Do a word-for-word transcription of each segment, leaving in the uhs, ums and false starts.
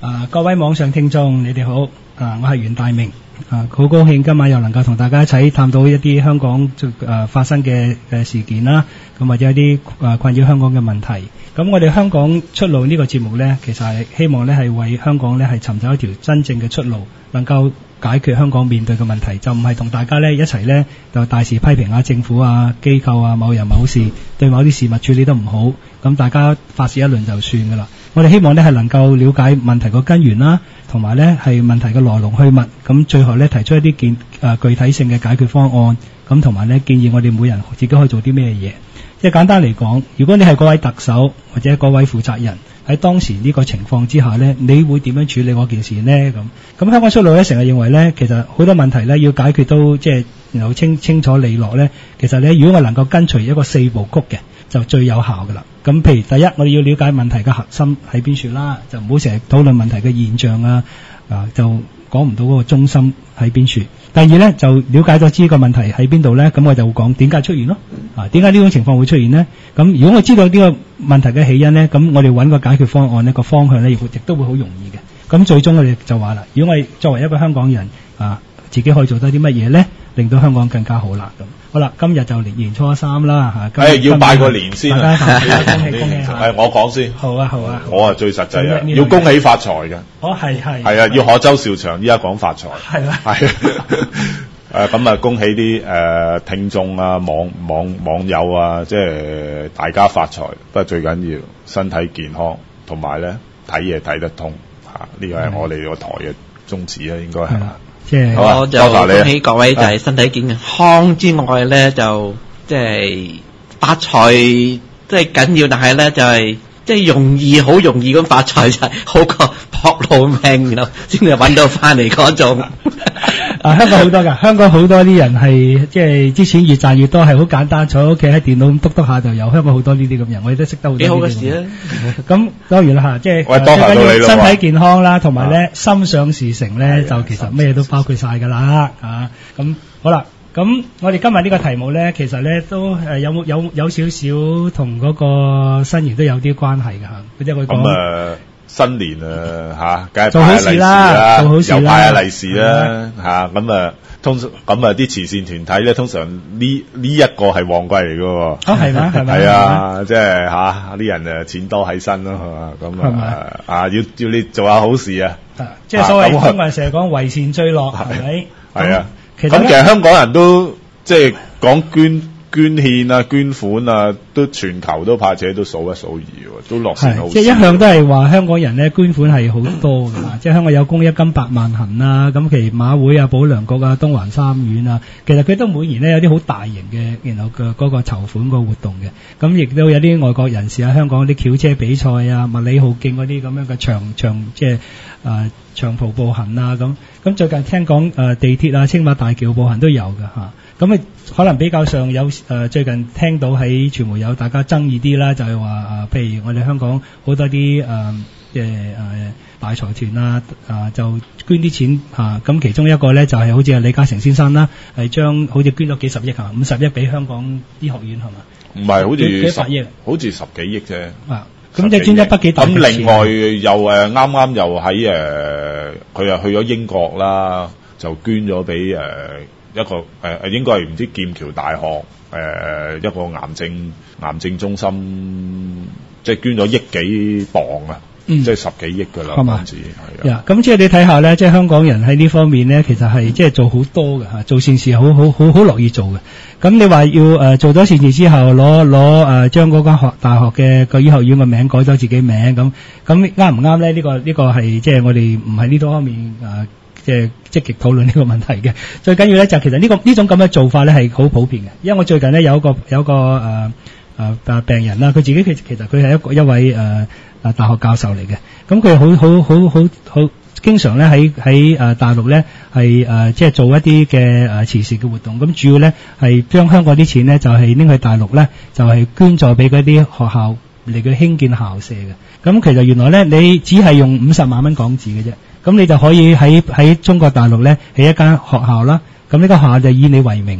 啊，各位網上聽眾，你哋好，啊，我係袁大明，啊，好高興今晚又能夠同大家一齊探討一啲香港誒、啊、發生嘅嘅事件啦，咁、啊、或者一啲誒困擾香港嘅問題。咁我哋香港出路呢個節目呢，其實係希望呢係為香港呢係尋找一條真正嘅出路，能夠解決香港面對嘅問題，就唔係同大家呢一齊呢就大肆批評下政府啊、機構啊、某人某事對某啲事物處理得唔好，咁大家發泄一輪就算噶啦。我哋希望呢係能夠了解問題個根源啦，同埋呢係問題嘅來龍去脈，咁最後呢提出一啲建誒具體性嘅解決方案，咁同埋呢建議我哋每人自己可以做啲咩嘢。即係簡單嚟講，如果你係嗰位特首或者嗰位負責人喺當時呢個情況之下呢，你會點樣處理嗰件事呢？咁咁香港出路呢，成日認為呢，其實好多問題呢要解決都即係然後清清楚利落呢。其實呢，如果我能夠跟隨一個四部曲嘅，就最有效噶啦。咁譬如第一，我哋要了解問題嘅核心喺邊處啦，就唔好成日討論問題嘅現象啊，啊就講唔到嗰個中心喺邊處。第二呢，就了解咗知個問題喺邊度呢，咁我就會講點解出現咯。啊，點解呢種情況會出現呢？咁如果我知道呢個問題嘅起因呢，咁我哋揾個解決方案呢個方向呢，亦都會好容易嘅。咁最終我哋就話啦，如果我哋作為一個香港人啊，自己可以做得啲乜嘢呢，令到香港更加好啦。咁好啦，今日就年初三啦嚇。誒， 要拜個年先啊！ 恭喜恭喜嚇！ 係我講先。 好啊好啊。 我啊最實際啊，要恭喜發財嘅。 哦係係。 係啊，要賀周兆祥依家講發財。 係啦。 係啊。誒咁啊，恭喜啲誒聽眾啊、網網網友啊，即係大家發財，不過最緊要身體健康，同埋咧睇嘢睇得通嚇，呢個係我哋個台嘅宗旨啊，應該係嘛？ 即係我就恭喜各位就係身體健康之外咧，就即係發財即係緊要，但係咧就係即係容易好容易咁發財就係好過搏老命，然後先至揾到翻嚟嗰種。 啊，香港好多㗎，香港好多啲人係即係啲錢越賺越多，係好簡單，坐喺屋企喺電腦咁篤篤下就有。香港好多呢啲咁人，我哋都識得好多。幾好嘅事啊！咁當然啦嚇，即係最緊要身體健康啦，同埋咧心想事成咧，就其實咩都包括晒㗎啦嚇。咁好啦，咁我哋今日呢個題目咧，其實咧都誒有冇有有少少同嗰個新年都有啲關係㗎嚇。即係佢講。 新年啊嚇，梗係做好事啦，做好事啦， 又派下利是啦嚇，咁啊通常咁啊啲慈善團體咧，通常呢呢一個係旺季嚟㗎喎。哦係咩？係咪？ 係啊，即係嚇啲人誒錢多喺身咯，係嘛？咁啊啊要要你做下好事啊！ 即係所謂香港人成日講為善追樂，係咪？ 係啊，咁其實香港人都即係講捐。捐獻啊、捐款啊，都全球都怕且都數一數二喎，都落善好事。 即係一向都係話香港人咧捐款係好多㗎嘛，即係香港有公益金百萬行啊，咁其實馬會啊、保良局啊、東環三院啊，其實佢都每年咧有啲好大型嘅，然後嘅嗰個籌款個活動嘅，咁亦都有啲外國人士喺香港啲轎車比賽啊、麥理浩徑嗰啲咁樣嘅長長即係啊長途步行啊咁，咁最近聽講誒、呃、地鐵啊、青馬大橋步行都有㗎嚇。咁啊，可能比較上有誒、呃，最近聽到喺傳媒有大家爭議啲啦，就係話啊，譬如我哋香港好多啲誒嘅誒大財團啊，啊就捐啲錢啊，咁其中一個咧就係、是、好似係李嘉誠先生啦，係將好似捐咗幾十億啊，五十億俾香港醫學院係嘛？ 唔係，好似幾百億， 好似十幾億啫。啊， 咁即係捐一筆幾大嘅錢。 咁另外又誒啱啱又喺誒，佢、呃、又去咗英國啦，就捐咗俾誒。一個誒誒應該係唔知劍橋大學誒、呃、一個癌症癌症中心，即係捐咗億幾磅啊，嗯、即係十幾億㗎啦，係嘛？係啊， 咁即係你睇下咧，即係香港人喺呢方面咧，其實係即係做好多嘅嚇，做善事好好好好樂意做嘅。咁你話要誒、呃、做咗善事之後，攞攞誒將嗰間學大學嘅個醫學院個名改咗自己名，咁咁啱唔啱咧？呢、呢個呢、呢個係即係我哋唔係呢多方面誒。呃即係積極討論呢個問題嘅，最緊要咧就其實呢、呢個呢種咁嘅做法咧係好普遍嘅，因為我最近咧有一個有一個誒誒誒病人啦，佢自己其其實佢係一個一位誒誒、呃、大學教授嚟嘅，咁佢好好好好好經常咧喺喺誒大陸咧係誒即係做一啲嘅誒慈善嘅活動，咁主要咧係將香港啲錢咧就係、是、拎去大陸咧就係、是、捐助俾嗰啲學校嚟佢興建校舍嘅，咁其實原來咧你只係用五十萬蚊港紙嘅啫。咁你就可以喺喺中國大陸咧起一間學校啦，咁呢個學校就以你為名嘅，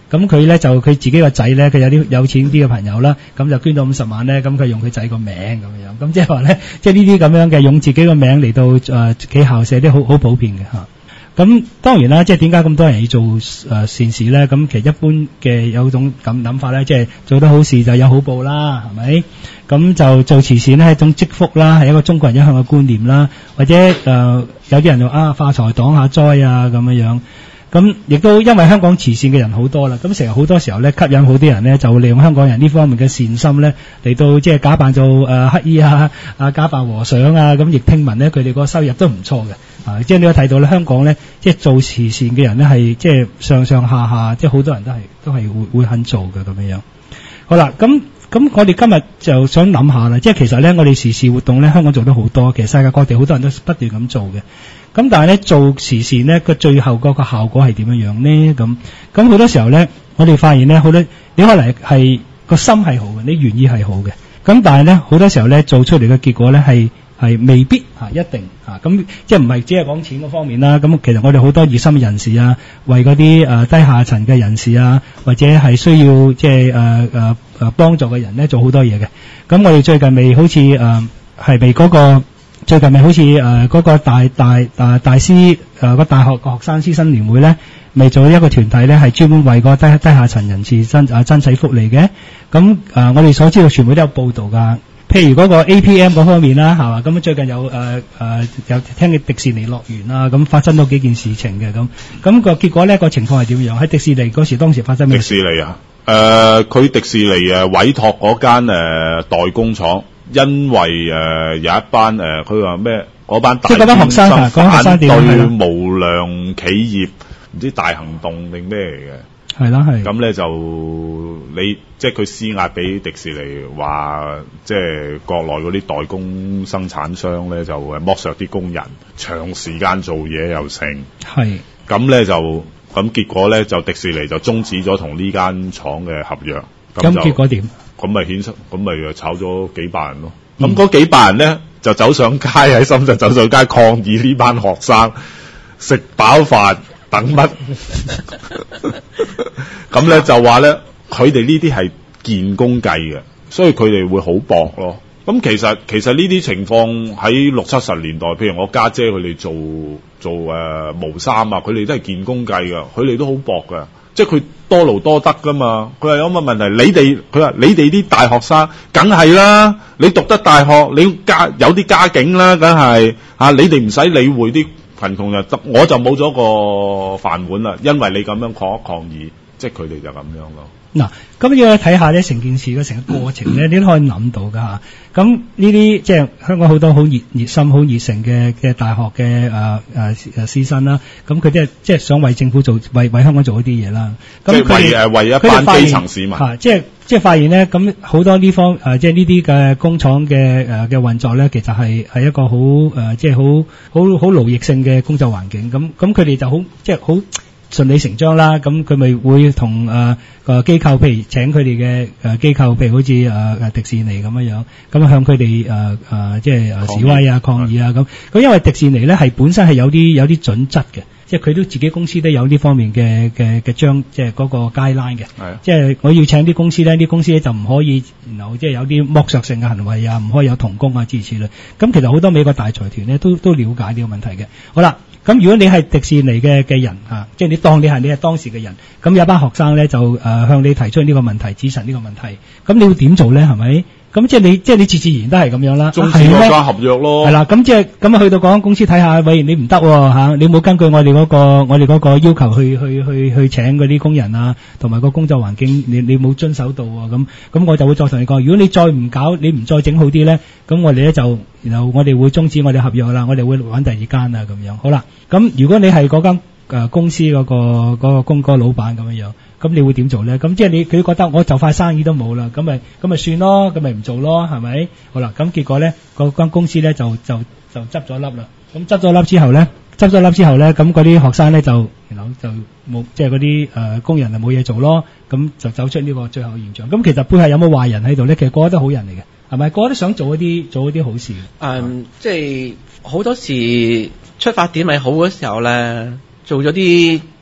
咁佢咧就佢自己個仔咧，佢有啲有錢啲嘅朋友啦，咁就捐咗五十萬咧，咁佢用佢仔個名咁樣，咁即係話咧，即係呢啲咁樣嘅用自己個名嚟到誒企校舍啲好好普遍嘅嚇。咁當然啦，即係點解咁多人要做誒、呃、善事咧？咁其實一般嘅有種咁諗法咧，即係做得好事就有好報啦，係咪？咁就做慈善咧係一種積福啦，係一個中國人一向嘅觀念啦，或者誒、呃、有啲人就啊化財擋下災啊咁樣樣。咁亦都因為香港慈善嘅人好多啦，咁成日好多時候咧吸引好啲人咧就利用香港人呢方面嘅善心咧嚟到即係假扮做誒乞兒啊啊假扮和尚啊，咁亦聽聞咧佢哋個收入都唔錯嘅啊！即係你有睇到咧香港咧即係做慈善嘅人咧係即係上上下下即係好多人都係都係會會肯做嘅咁樣樣。好啦，咁咁我哋今日就想諗下啦，即係其實咧我哋時事活動咧香港做得好多，其實世界各地好多人都不斷咁做嘅。咁但係咧做慈善咧個最後嗰個效果係點樣樣呢？咁咁好多時候咧，我哋發現咧好多你可能係個心係好嘅，你願意係好嘅。咁但係咧好多時候咧做出嚟嘅結果咧係係未必嚇一定嚇。咁即係唔係只係講錢嗰方面啦。咁其實我哋好多熱心嘅人士啊，為嗰啲誒低下層嘅人士啊，或者係需要即係誒誒誒幫助嘅人咧做好多嘢嘅。咁我哋最近未好似誒係未嗰個。最近咪好似誒嗰個大大大大師誒、呃、個大學個學生師生聯會咧，咪做一個團體咧，係專門為個低低下層人士爭啊爭取福利嘅。咁誒、呃、我哋所知道全部都有報導㗎。譬如嗰個 A P M 嗰方面啦，係嘛？咁最近有誒誒、呃呃、有聽嘅迪士尼樂園啊，咁發生咗幾件事情嘅咁。咁個結果咧個情況係點樣？喺迪士尼嗰時當時發生咩？迪士尼啊， 誒佢迪士尼誒委託嗰間誒代工廠。因為誒、呃、有一班誒佢話咩嗰班大專生反對無良企業唔知大行動定咩嚟嘅，係啦係。咁咧就你即係佢施壓俾迪士尼話，即係國內嗰啲代工生產商咧就誒剝削啲工人，長時間做嘢又成。係。咁咧就咁結果咧就迪士尼就終止咗同呢間廠嘅合約。咁結果點？咁咪衍生，咁咪又炒咗幾百人咯。咁嗰、嗯、幾百人咧就走上街喺深圳走上街抗議呢班學生食飽飯等乜。咁咧就話咧，佢哋呢啲係建工計嘅，所以佢哋會好薄咯。咁其實其實呢啲情況喺六七十年代，譬如我家姐佢哋做做誒、呃、毛衫啊，佢哋都係建工計㗎，佢哋都好薄㗎。即係佢多勞多得噶嘛，佢話有乜問題？你哋佢話你哋啲大學生梗係啦，你讀得大學，你家有啲家境啦，梗係嚇你哋唔使理會啲貧窮人，我就冇咗個飯碗啦，因為你咁樣抗抗議，即係佢哋就咁樣咯。嗱，咁要睇下咧，成件事嘅成個過程咧，你都可以諗到㗎嚇。咁呢啲即係香港好多好熱熱心、好熱誠嘅嘅大學嘅誒誒誒師生啦。咁佢即係即係想為政府做、為為香港做一啲嘢啦。咁即係為誒為一班基層市民嚇，即係即係發現咧，咁好多呢方誒即係呢啲嘅工廠嘅誒嘅運作咧，其實係係一個好誒即係好好好勞役性嘅工作環境。咁咁佢哋就好即係好順理成章啦，咁佢咪會同誒個機構，譬如請佢哋嘅誒機構，譬如好似誒誒迪士尼咁樣樣，咁向佢哋誒誒即係誒示威啊、抗議啊咁。咁因為迪士尼咧係本身係有啲有啲準則嘅，即係佢都自己公司都有呢方面嘅嘅嘅章，即係嗰個 guideline 嘅。係。即係我要請啲公司咧，啲公司咧就唔可以，然後即係有啲剝削性嘅行為啊，唔可以有童工啊諸如此類。咁其實好多美國大財團咧都都了解呢個問題嘅。好啦。咁如果你係迪士尼嘅嘅人啊，即係你當你係你係當時嘅人，咁有班學生咧就誒、呃、向你提出呢個問題，指陳呢個問題，咁你會點做咧？係咪？咁即係你即係你自自然都係咁樣啦。終止嗰間合約咯。係啦，咁即係咁啊，去到嗰間公司睇下，喂，你唔得嚇，你冇根據我哋嗰、嗰個我哋嗰個要求去去去去請嗰啲工人啊，同埋個工作環境，你你冇遵守到喎，咁咁我就會再同你講，如果你再唔搞，你唔再整好啲咧，咁我哋咧就，然後我哋會終止我哋合約啦，我哋會揾第二間啊咁樣。好啦，咁如果你係嗰間誒公司嗰、嗰個嗰、嗰個工嗰個老闆咁樣樣。咁你會點做咧？咁即係你佢覺得我就塊生意都冇啦，咁咪咁咪算咯，咁咪唔做咯，係咪？好啦，咁結果咧，嗰間公司咧就就就執咗笠啦。咁執咗笠之後咧，執咗笠之後咧，咁嗰啲學生咧就然後就冇即係嗰啲誒工人就冇嘢做咯。咁就走出呢個最後現象。咁其實背後有冇壞人喺度咧？其實個個都好人嚟嘅，係咪？個個都想做一啲做一啲好事。誒、嗯， 即係好多時出發點係好嘅時候咧，做咗啲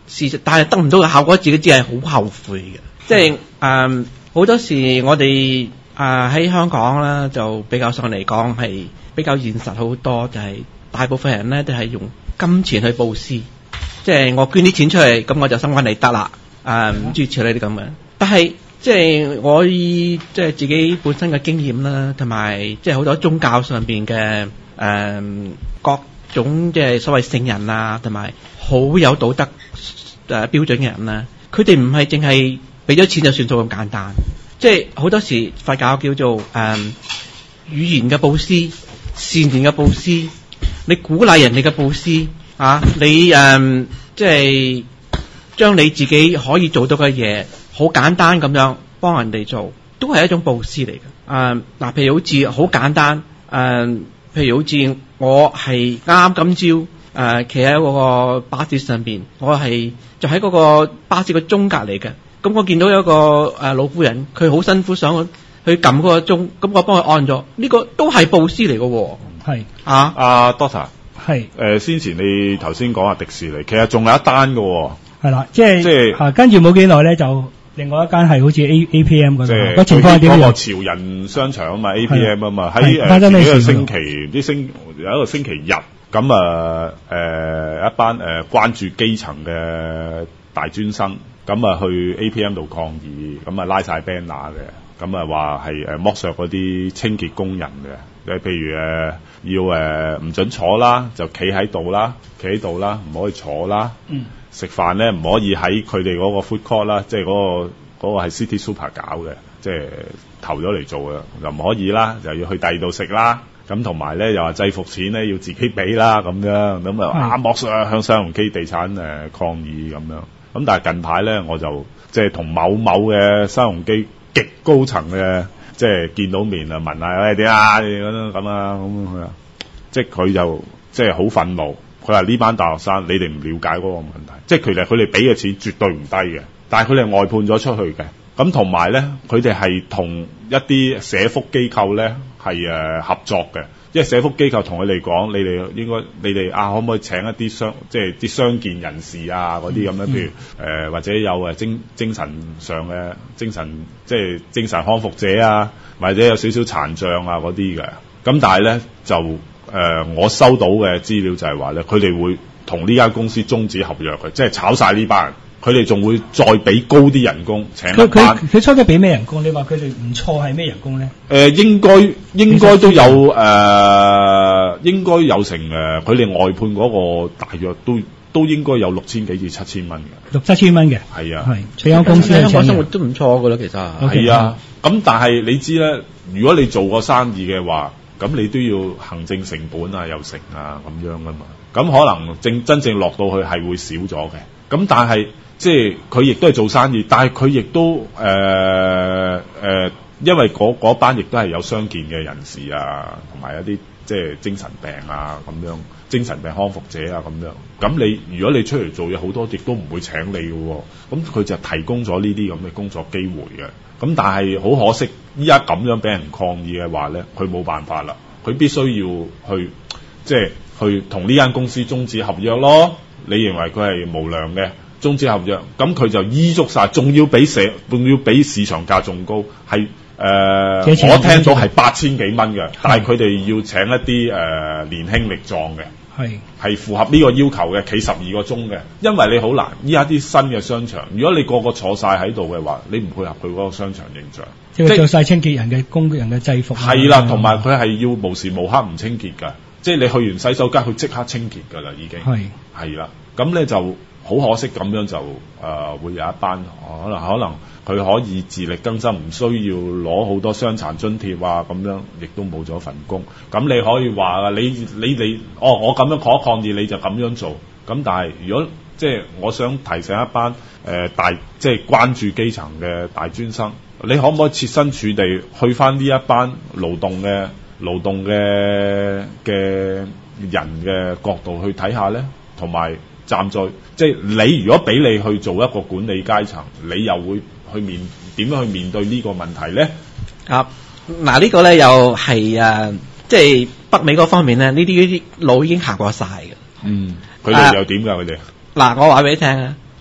事實，但係得唔到嘅效果，自己只係好後悔嘅。即係誒好多時我哋啊喺香港啦，就比較上嚟講係比較現實好多，就係、是、大部分人咧都係用金錢去佈施，即係我捐啲錢出嚟，咁我就生翻嚟得啦。誒唔諸如此類啲咁嘅，但係即係我以即係自己本身嘅經驗啦，同埋即係好多宗教上邊嘅誒各種即係所謂聖人啊，同埋好有道德誒、呃、標準嘅人啦，佢哋唔係淨係俾咗錢就算數咁簡單，即係好多時佛教叫做誒、呃、語言嘅佈施、善言嘅佈施，你鼓勵人哋嘅佈施啊，你誒、呃、即係。將你自己可以做到嘅嘢，好簡單咁樣幫人哋做，都係一種佈施嚟嘅。誒、呃、嗱，譬如好似好簡單，誒、呃、譬如好似我係啱啱今朝誒企喺嗰個巴士上邊，我係就喺嗰個巴士個鐘隔離嘅。咁我見到有一個誒、呃、老婦人，佢好辛苦想去撳嗰個鐘，咁我幫佢按咗，呢、這個都係佈施嚟嘅喎。係啊， 阿 Doctor 係誒，先前你頭先講下迪士尼，其實仲有一單嘅喎。 係啦，即係即係啊，跟住冇幾耐咧，就另外一間係好似 A A P M 嗰度，個即情況係點樣？ 嗰個潮人商場啊嘛 ，A P M 啊嘛，喺係誒幾個星期，啲星有一個星期日，咁啊誒一班誒、呃、關注基層嘅大專生，咁啊去 A P M 度抗議，咁啊拉晒 banner 嘅，咁啊話係誒剝削嗰啲清潔工人嘅，誒譬如誒、呃、要誒唔、呃、準坐啦，就企喺度啦，企喺度啦，唔可以坐啦。嗯。食飯咧唔可以喺佢哋嗰個 food court 啦，即係嗰個嗰個係 City Super 搞嘅，即係投咗嚟做嘅，就唔可以啦，就要去第二度食啦。咁同埋咧又話制服錢咧要自己俾啦，咁樣咁啊啊剝削向新鴻基地產誒、呃、抗議咁樣。咁但係近排咧我就即係同某某嘅新鴻基極高層嘅即係見到面啊，問下喂點啊咁咁啊咁啊，即係佢就即係好憤怒。佢話呢班大學生，你哋唔了解嗰個問題，即係其實佢哋俾嘅錢絕對唔低嘅，但係佢哋外判咗出去嘅。咁同埋咧，佢哋係同一啲社福機構咧係誒合作嘅，因為社福機構同佢哋講，你哋應該你哋啊，可唔可以請一啲傷即係啲傷健人士啊嗰啲咁樣，譬如誒、呃、或者有誒精精神上嘅精神即係精神康復者啊，或者有少少殘障啊嗰啲嘅。咁但係咧就。誒、呃，我收到嘅資料就係話咧，佢哋會同呢間公司終止合約嘅，即係炒晒呢班人，佢哋仲會再俾高啲人工請一班。 佢佢佢初初俾咩人工？你話佢哋唔錯係咩人工咧？誒、 呃，應該應該都有誒、呃，應該有成誒，佢、呃、哋外判嗰個大約都都應該有六千幾至七千蚊嘅。六七千蚊嘅係啊，係呢間公司香港生活都唔錯噶啦，其實係、 okay, 啊。咁但係你知咧，如果你做過生意嘅話，咁你都要行政成本啊，又成啊咁樣噶嘛，咁可能正真正落到去係會少咗嘅。咁但係即係佢亦都係做生意，但係佢亦都誒誒、呃呃，因為嗰班亦都係有傷健嘅人士啊，同埋一啲即係精神病啊咁樣，精神病康復者啊咁樣。咁你如果你出嚟做嘢，好多亦都唔會請你嘅喎。咁佢就提供咗呢啲咁嘅工作機會嘅。咁但係好可惜，依家咁樣俾人抗議嘅話咧，佢冇辦法啦，佢必須要去即係去同呢間公司終止合約咯。你認為佢係無良嘅終止合約，咁佢就依足晒，仲要比社，仲要比市場價仲高，係誒、呃、我聽到係八千幾蚊嘅，但係佢哋要請一啲誒、呃、年輕力壯嘅。係係符合呢個要求嘅，企十二個鐘嘅，因為你好難。依家啲新嘅商場，如果你個個坐晒喺度嘅話，你唔配合佢嗰個商場形象，即係做晒清潔人嘅工人嘅制服。係啦，同埋佢係要無時無刻唔清潔㗎，即係你去完洗手間，佢即刻清潔㗎啦，已經係係啦。咁咧就好可惜，咁樣就誒、呃、會有一班可能可能佢可以自力更生，唔需要攞好多傷殘津貼啊，咁樣亦都冇咗份工。咁你可以話啊，你你你，哦，我咁樣抗抗議你就咁樣做。咁但係如果即係我想提醒一班誒、呃、大即係關注基層嘅大專生，你可唔可以設身處地去返呢一班勞動嘅勞動嘅嘅人嘅角度去睇下咧？同埋站在即係你如果俾你去做一個管理階層，你又會去面點樣去面對呢個問題咧？ 啊，嗱呢個咧又係啊，即係北美嗰方面咧，呢啲啲路已經行過晒嘅。 嗯，佢哋又點㗎？佢哋嗱， 我話俾你聽啊，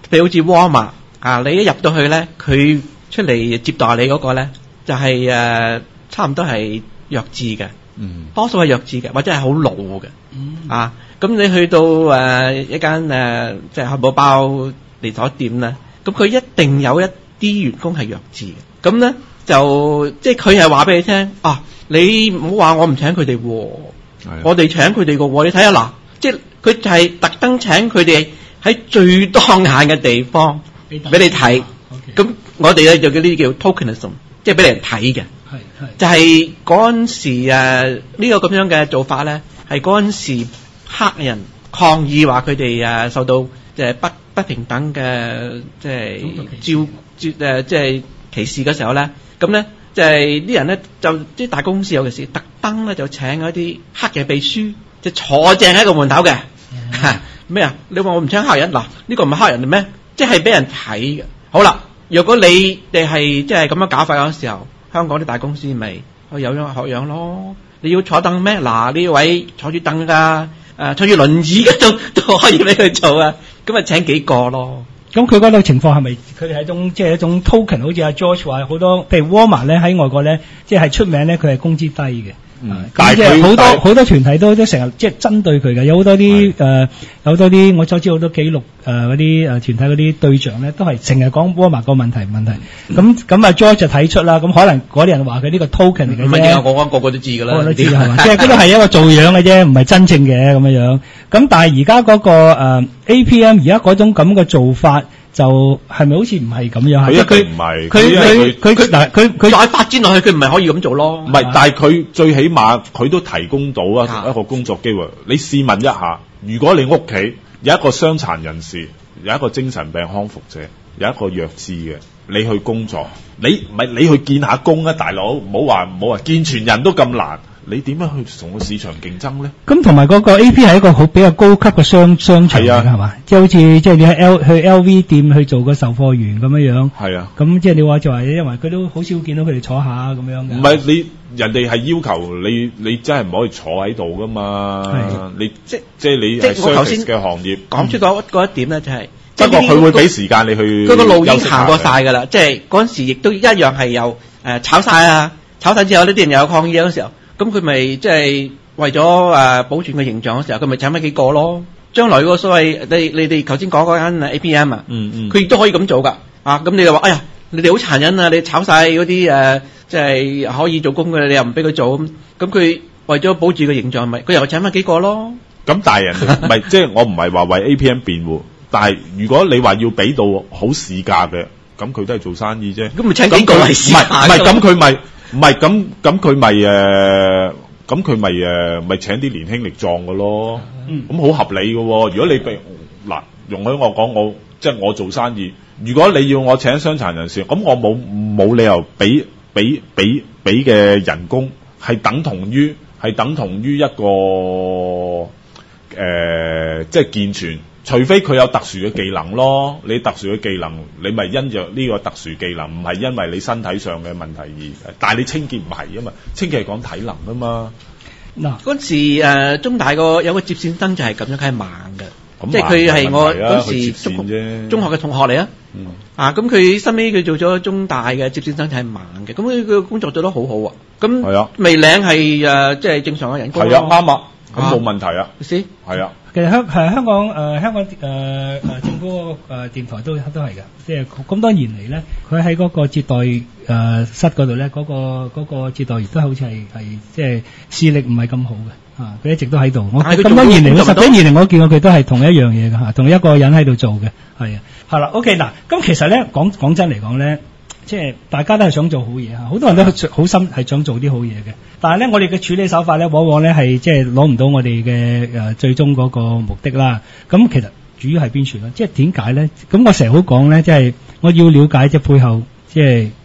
譬如好似 Walmart 啊，你一入到去咧，佢出嚟接待你嗰個咧，就係、是、誒、呃、差唔多係弱智嘅， 嗯， 多數係弱智嘅，或者係好老嘅， 嗯啊，咁你去到誒、呃、一間誒即係漢堡包連鎖店咧，咁佢一定有一啲員工係弱智嘅，咁咧就即係佢係話俾你聽，啊，你唔好話我唔請佢哋喎，我哋請佢哋嘅喎，你睇下嗱，即係佢就係特登請佢哋喺最當眼嘅地方俾你睇，咁我哋咧就叫呢啲叫 tokenism， 即係俾人睇嘅， 係係就係嗰陣時誒呢個咁樣嘅做法咧，係嗰陣時黑人抗議話佢哋誒受到即係不不平等嘅即係照照誒即係歧視嘅時候咧，咁咧就係啲人咧就啲大公司尤其是特登咧就請嗰啲黑嘅秘書，就坐正喺個門口嘅。咩啊？你話我唔請黑人嗱？呢個唔係黑人嚟咩？即係俾人睇嘅。好啦，如果你哋係即係咁樣搞法嗰時候，香港啲大公司咪可以有樣學樣咯。你要坐凳咩？嗱，呢位坐住凳噶，誒坐住輪椅嘅都都可以俾佢做啊。咁咪請幾個咯。 咁佢嗰度情況係咪佢哋係一種即係一種 token？ 好似阿 George 話好多，譬如 Walmart 咧喺外國咧，即係出名咧，佢係工資低嘅。 嗯， 但係即係好多好多團體都都成日即係針對佢嘅，有好多啲誒，有好多啲我所知好多記錄誒嗰啲誒團體嗰啲對象咧，都係成日講 Walmart 個問題問題。咁咁啊 George 就睇出啦，咁可能嗰啲人話佢呢個 token 嚟嘅啫。唔係啊，我講個個都知㗎啦，個個都知係嘛？即係嗰度係一個做樣嘅啫，唔係真正嘅咁樣樣。咁但係而家嗰個誒 A P M 而家嗰種咁嘅做法。就係咪好似唔係咁樣？ 佢一定唔係。 佢佢佢佢嗱佢佢再發展落去，佢唔係可以咁做咯。 唔係，但係佢最起碼佢都提供到一一個工作機會。你試問一下，如果你屋企有一個傷殘人士，有一個精神病康復者，有一個弱智嘅，你去工作，你唔係你去見下工啊，大佬，唔好話唔好話健全人都咁難。你點樣去同個市場競爭咧？ 咁同埋嗰個 A P 係一個好比較高級嘅商商場嚟嘅係嘛？即係好似即係你喺 L 去 L V 店去做個售貨員咁樣樣。係啊。咁即係你話就係因為佢都好少見到佢哋坐下咁樣嘅。 唔係你人哋係要求你，你真係唔可以坐喺度噶嘛？係。你即即係你係 service 嘅行業。 講出嗰嗰一點咧，就係不過佢會俾時間你去。 佢個路已經行過晒㗎啦，即係嗰陣時亦都一樣係有誒炒晒啊！炒晒之後呢啲人又有抗議嗰時候。咁佢咪即係為咗誒、呃、保存個形象嘅時候，佢咪請翻幾個咯？將來個所謂你你哋頭先講嗰間 A P M 啊，嗯嗯，佢亦都可以咁做噶。啊，咁你就話，哎呀，你哋好殘忍啊！你炒晒嗰啲誒，即係可以做工嘅，你又唔俾佢做咁，咁佢為咗保住個形象，咪佢又請翻幾個咯？ 咁但係人唔係即係我唔係話為 A P M 辯護，但係如果你話要俾到好市價嘅，咁佢都係做生意啫。 咁咪請幾個嚟市價？ 唔係咁佢咪？唔係咁咁佢咪誒咁佢咪誒咪請啲年輕力壯嘅咯，咁好、嗯、合理嘅喎、哦。如果你俾嗱容許我講，我即係我做生意，如果你要我請傷殘人士，咁我冇冇理由俾俾俾俾嘅人工係等同於係等同於一個誒、呃、即係健全。除非佢有特殊嘅技能咯，你特殊嘅技能，你咪因着呢個特殊技能，唔係因為你身體上嘅問題而，但係你清潔唔係啊嘛，清潔係講體能啊嘛。 嗱嗰時誒、呃、中大個有個接線生就係咁樣，佢係盲嘅，即係佢係我嗰時中中學嘅同學嚟啊。嗯、啊咁佢後尾佢做咗中大嘅接線生就係盲嘅，咁佢佢工作做得好好啊。咁係啊，未領係誒即係正常嘅人工。 係啊，啱啊，咁冇問題啊。 先係啊。 其實香係香港誒、呃、香港誒誒、呃、政府嗰個誒電台都都係㗎，即係咁多年嚟咧，佢喺嗰個接待誒、呃、室嗰度咧，嗰、嗰個嗰、嗰個接待員都好似係係即係視力唔係咁好嘅，啊佢一直都喺度。我咁多年嚟，我十幾年嚟我見過佢都係同一樣嘢㗎嚇，同一個人喺度做嘅，係啊，係啦 ，OK 嗱，咁其實咧講講真嚟講咧。即係大家都係想做好嘢嚇，好多人都好心係想做啲好嘢嘅。但係咧，我哋嘅處理手法咧，往往咧係即係攞唔到我哋嘅誒最終嗰個目的啦。咁其實主要係邊處咧？即係點解咧？咁我成日好講咧，即係我要了解即係背後即係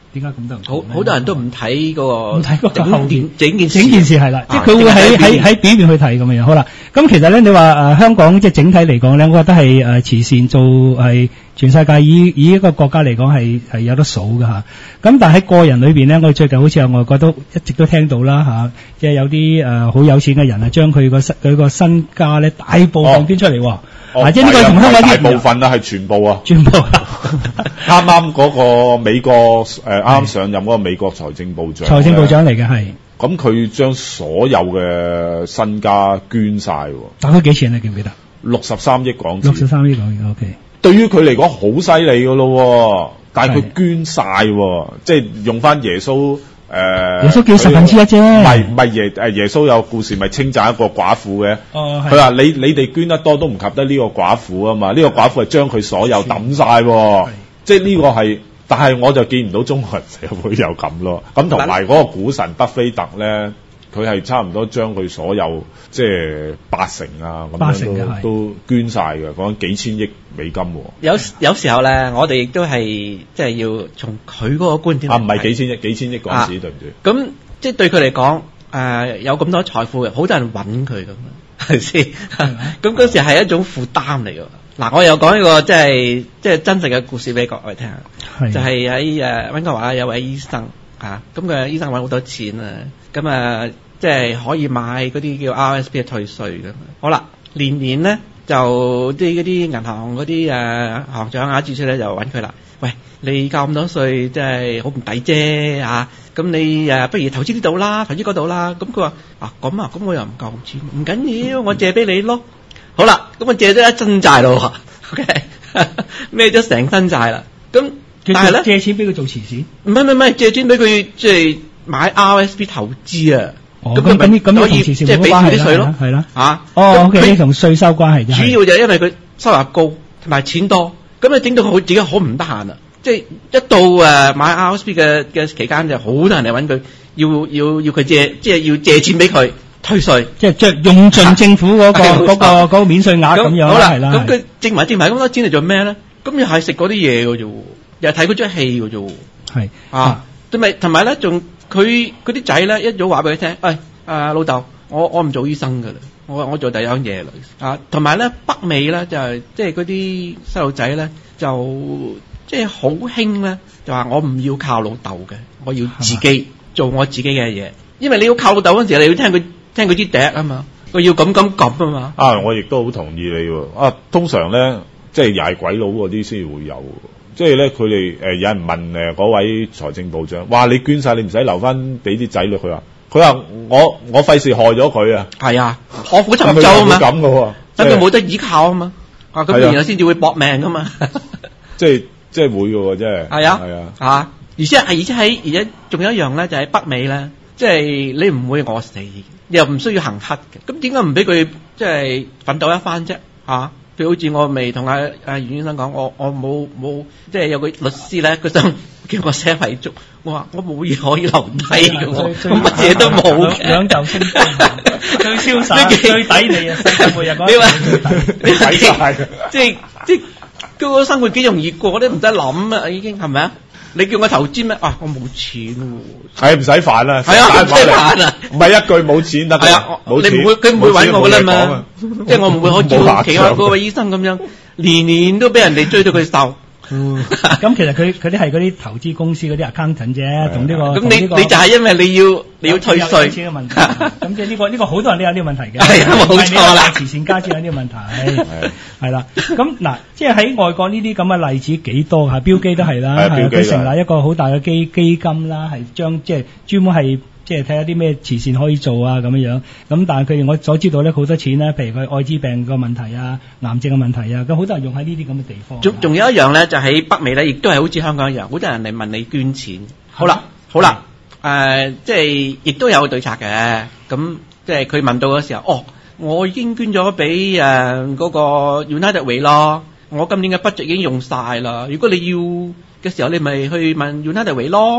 點解咁多人好好多人都唔睇嗰個唔睇嗰個整後邊件整件事整件事係啦，即係佢會啊喺淨係睇喺喺表面去睇咁樣樣。好啦，咁其實咧，你話誒、呃、香港即係整體嚟講咧，我覺得係誒、呃、慈善做係全世界以以一個國家嚟講係係有得數㗎嚇。咁但係喺個人裏邊咧，我哋最近好似有外國都一直都聽到啦嚇、啊，即係有啲誒好有錢嘅人啊，將佢個身佢個身家咧大部分捐出嚟喎。 哦， 啊，即係呢個同香港大啲部分啊，係全部啊， 全部啱啱嗰個美國誒啱啱上任嗰個美國財政部長， 財政部長嚟嘅係。 咁佢將所有嘅身家捐晒喎， 大概幾錢你記唔記得？ 六十三億港紙。 六十三億港元 ，OK。 對於佢嚟講好犀利噶咯，但係佢捐晒喎，即係用翻耶穌。誒、呃， 耶穌叫十分之一啫， 唔係唔係耶誒耶穌有故事咪稱讚一個寡婦嘅， 哦， 佢話你你哋捐得多都唔及得呢個寡婦啊嘛，呢、呢個寡婦係將佢所有抌晒喎，即係呢個係，但係我就見唔到中國人社會有咁咯，咁同埋嗰個股神巴菲特咧，佢係差唔多將佢所有即係八成啊咁樣都都捐晒嘅，講緊幾千億美金喎。 有有時候咧，我哋亦都係即係要從佢嗰個觀點。 啊，唔係幾千億，幾千億港紙、啊、對唔住。 咁即係對佢嚟講，誒、呃、有咁多財富嘅，好多人揾佢咁樣，係先？咁嗰時係一種負擔嚟㗎。嗱，我又講一個即係即係真實嘅故事俾各位聽下，就係喺誒溫哥華有位醫生啊，咁佢醫生揾好多錢啊，咁啊即係可以買嗰啲叫 R S P 嘅退稅㗎。好啦，年年咧就啲嗰啲銀行嗰啲誒行長啊、主席咧就揾佢啦。喂，你交咁多稅，即係好唔抵啫啊！咁你誒不如投資呢度啦，投資嗰度啦。咁佢話啊咁啊，咁我又唔夠錢，唔緊要，我借俾你咯。好啦，咁我借咗一身債咯，OK，孭咗成身債啦。咁但係咧， 借錢俾佢做慈善？ 唔係唔係唔係，借錢俾佢即係買 R S P 投資啊。 哦，咁咁咁可以即係俾啲稅咯，係啦。啊，哦 ，OK，同稅收關係啫。 主要就係因為佢收入高同埋錢多，咁啊整到佢自己好唔得閒啊。即係一到誒買 R S P 嘅嘅期間，就好多人嚟揾佢，要要要佢借，即係要借錢俾佢退稅， 即係即係用盡政府嗰、嗰個嗰、嗰個嗰個免稅額咁樣。好啦， 咁佢掙埋掙埋咁多錢嚟做咩咧？咁又係食嗰啲嘢嘅啫喎，又係睇嗰出戲嘅啫喎。係啊，同埋同埋咧，仲佢嗰啲仔咧一早話俾佢聽，喂啊老豆，我我唔做醫生㗎啦，我我做第二樣嘢啦。啊，同埋咧北美咧就係即係嗰啲細路仔咧就。即係好興咧，就話我唔要靠老豆嘅，我要自己做我自己嘅嘢。因為你要靠老豆嗰陣時，你要聽佢聽佢啲笛啊嘛，佢要咁咁咁啊嘛。 啊，我亦都好同意你喎。啊，通常咧，即係又係鬼佬嗰啲先會有。即係咧，佢哋誒有人問誒嗰位財政部長，哇！你捐晒，你唔使留翻俾啲仔女。佢話：佢話我我費事害咗佢啊。係啊，破釜沉舟啊嘛。咁嘅喎，等佢冇得依靠啊嘛。啊，咁然後先至會搏命噶嘛。即係。即係會嘅喎，真係。係啊，係啊，啊！而且係，而且喺，而且仲有一樣咧，就喺北美咧，即係你唔會餓死，又唔需要行乞嘅。咁點解唔俾佢即係奮鬥一番啫？嚇！譬如好似我未同阿阿袁醫生講，我我冇冇即係有個律師咧，佢想叫我寫遺囑，我話我冇嘢可以留低嘅喎，我乜嘢都冇嘅。兩嚿清最瀟灑、最抵你啊！每日講你話抵晒，即係即係。嗰個生活幾容易過，我都唔使諗啊，已經係咪啊？你叫我投資咩？啊，我冇錢喎。係唔使煩啦，係啊，唔使煩啊，唔係一句冇錢得。係啊，冇錢，你唔會，佢唔會揾我噶啦嘛。即係我唔會好似其他嗰位醫生咁樣，年年都俾人哋追到佢瘦。嗯，咁其實佢佢啲係嗰啲投資公司嗰啲 accountant 啫，同呢個咁你你就係因為你要你要退稅嘅問題，咁即係呢個呢個好多人都有呢個問題嘅，係啊，冇錯啦，慈善家先有呢個問題，係啦，咁嗱，即係喺外國呢啲咁嘅例子幾多嚇，標基都係啦，佢成立一個好大嘅基基金啦，係將即係專門係。即係睇下啲咩慈善可以做啊咁樣樣，咁但係佢哋我所知道咧好多錢咧，譬如佢愛滋病個問題啊、癌症嘅問題啊，咁好多人用喺呢啲咁嘅地方。仲仲有一樣咧，就喺北美咧，亦都係好似香港一樣，好多人嚟問你捐錢。好啦，好啦，誒、呃，即係亦都有對策嘅。咁即係佢問到嘅時候，哦，我已經捐咗俾誒嗰個 United Way 咯，我今年嘅 budget 已經用晒啦。如果你要嘅時候，你咪去問 United Way 咯。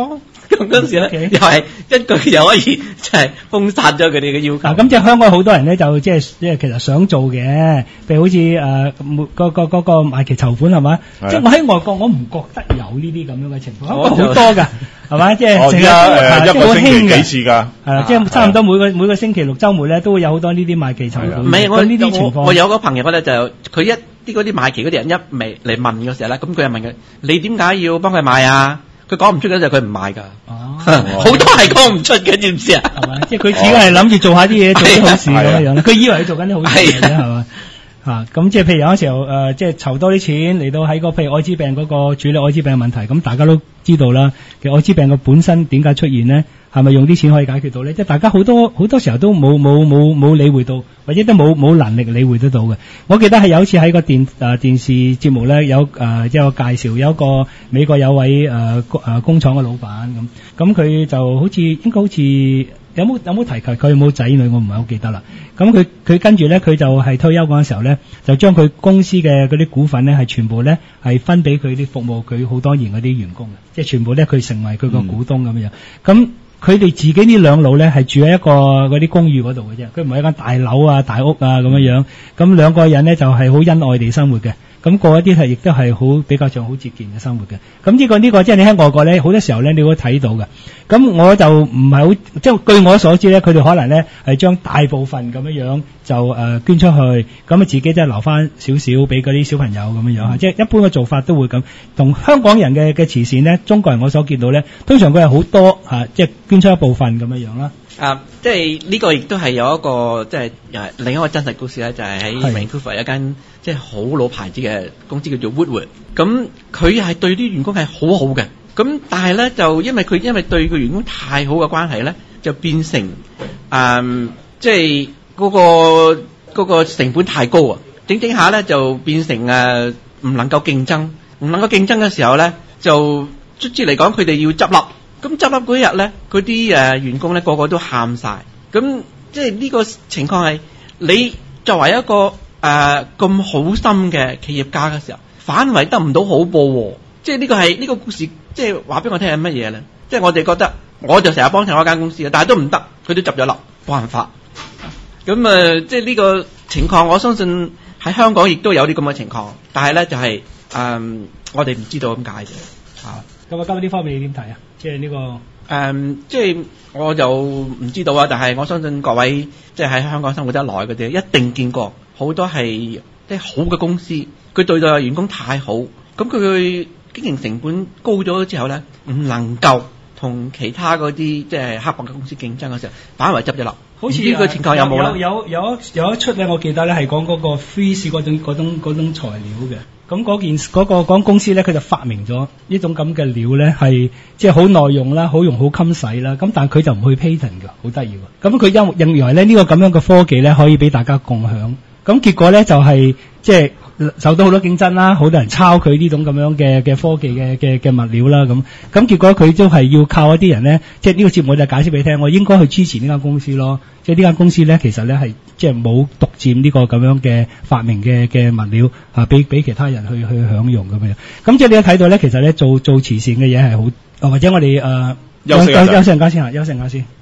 咁嗰時咧 Okay. 又係一句又可以即係封殺咗佢哋嘅要求。 嗱，咁即係香港好多人咧，就即係即係其實想做嘅，譬如好似誒每個個嗰個賣旗籌款係嘛？ 係啊即係我喺外國，我唔覺得有呢啲咁樣嘅情況，香我就港好多㗎，係嘛？即係哦， 成日而家都誒一個星期幾嘅， 次㗎？ 係啦，即係差唔多每個每個星期六週末咧，都會有好多呢啲賣旗籌款。 唔係我咁呢啲情況， 我我有個朋友咧就佢一啲嗰啲賣旗嗰啲人一未嚟問嘅時候咧，咁佢又問佢：你點解要幫佢賣啊？佢講唔出嗰陣，佢唔賣㗎。 哦， 好多係講唔出嘅，知唔知啊？ 係嘛？即係佢只係諗住做下啲嘢，做啲好事咁係啊樣樣。佢以為佢做緊啲好事嘅啫， 係啊係嘛？啊，咁即係譬如有陣時候誒、呃，即係籌多啲錢嚟到喺個譬如艾滋病嗰個處理艾滋病嘅問題，咁大家都知道啦。其實艾滋病嘅本身點解出現呢？係咪用啲錢可以解決到呢？即係大家好多好多時候都冇冇冇冇理會到，或者都冇冇能力理會得到嘅。我記得係有一次喺個電誒、呃、電視節目咧，有誒、呃、一個介紹，有一個美國有位誒誒、呃、工廠嘅老闆咁，咁佢就好似應該好似。有冇有冇提及佢有冇仔女？我唔係好記得啦。咁佢佢跟住咧，佢就係退休嗰陣時候咧，就將佢公司嘅嗰啲股份咧，係全部咧係分俾佢啲服務佢好多年嗰啲員工嘅，即係全部咧佢成為佢個股東咁樣。咁佢哋自己呢兩老咧係住喺一個嗰啲公寓嗰度嘅啫，佢唔係一間大樓啊、大屋啊咁樣樣。咁兩個人咧就係好恩愛地生活嘅。咁過一啲係亦都係好比較上好節儉嘅生活嘅。咁呢個呢個即係你喺外國咧，好多時候咧你會睇到嘅。咁我就唔係好，即係據我所知咧，佢哋可能咧係將大部分咁樣樣就誒、呃、捐出去，咁啊自己即係留翻少少俾嗰啲小朋友咁樣樣嚇。即係一般嘅做法都會咁。同香港人嘅嘅慈善咧，中國人我所見到咧，通常佢係好多嚇、啊，即係捐出一部分咁樣樣啦。 啊，即係呢個亦都係有一個即係誒另一個真實故事咧，就係喺 Vancouver 一間即係好老牌子嘅公司叫做 Woodward。咁佢係對啲員工係好好嘅。咁但係咧就因為佢因為對個員工太好嘅關係咧，就變成誒、嗯、即係嗰、嗰個嗰個成本太高啊！整整下咧就變成誒唔能夠競爭，唔能夠競爭嘅時候咧，就卒之嚟講佢哋要執笠。咁執笠嗰日咧，嗰啲誒員工咧個個都喊晒。咁即係呢個情況係你作為一個誒咁、呃、好心嘅企業家嘅時候，反為得唔到好報喎。即係呢個係呢、呢個故事，即係話俾我聽係乜嘢咧？即係我哋覺得，我就成日幫襯嗰間公司嘅，但係都唔得，佢都執咗笠，冇辦法。咁誒、呃，即係呢個情況，我相信喺香港亦都有啲咁嘅情況，但係咧就係、是、誒、呃，我哋唔知道咁解啫。啊， 咁啊，今日呢方面你點睇啊？即係呢、呢個誒、 呃，即係我就唔知道啊，但係我相信各位即係喺香港生活得耐嗰啲，一定見過好多係即係好嘅公司，佢對待員工太好，咁佢經營成本高咗之後咧，唔能夠同其他嗰啲即係刻薄嘅公司競爭嘅時候，反為執咗笠。好似呢個情況有冇啦？ 有有有有一出咧，我記得咧係講嗰個 freeze 嗰種嗰種嗰種材料嘅。咁嗰件嗰、嗰個講公司咧，佢就發明咗呢種咁嘅料咧，係即係好耐用啦，好用好襟使啦。咁但係佢就唔去 patent 㗎，好得意喎。咁佢因認為咧呢、呢個咁樣嘅科技咧，可以俾大家共享。咁結果咧就係即係受到好多競爭啦，好多人抄佢呢種咁樣嘅嘅科技嘅嘅嘅物料啦。咁咁結果佢都係要靠一啲人咧，即係呢個節目就解釋俾你聽，我應該去支持呢間公司咯。即係呢間公司咧，其實咧係即係冇獨佔呢個咁樣嘅發明嘅嘅物料啊，俾俾其他人去去享用咁樣。咁即係你睇到咧，其實咧做做慈善嘅嘢係好，或者我哋誒休休息陣間先嚇，休息陣間先。